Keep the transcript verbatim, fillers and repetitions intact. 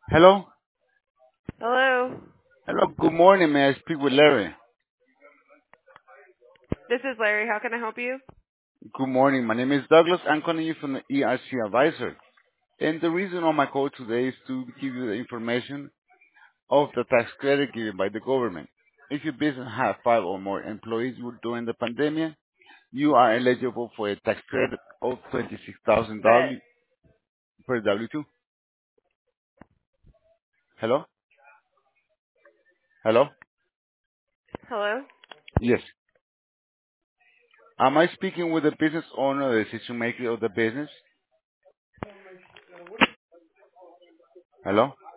Hello? Hello. Hello, good morning. May I speak with Larry? This is Larry. How can I help you? Good morning. My name is Douglas. I'm calling you from the E R C Advisor. And the reason on my call today is to give you the information of the tax credit given by the government. If your business has five or more employees during the pandemic, you are eligible for a tax credit of twenty-six thousand But dollars per W two. Hello? Hello? hello. Yes. Am I speaking with the business owner, the decision maker of the business? Hello?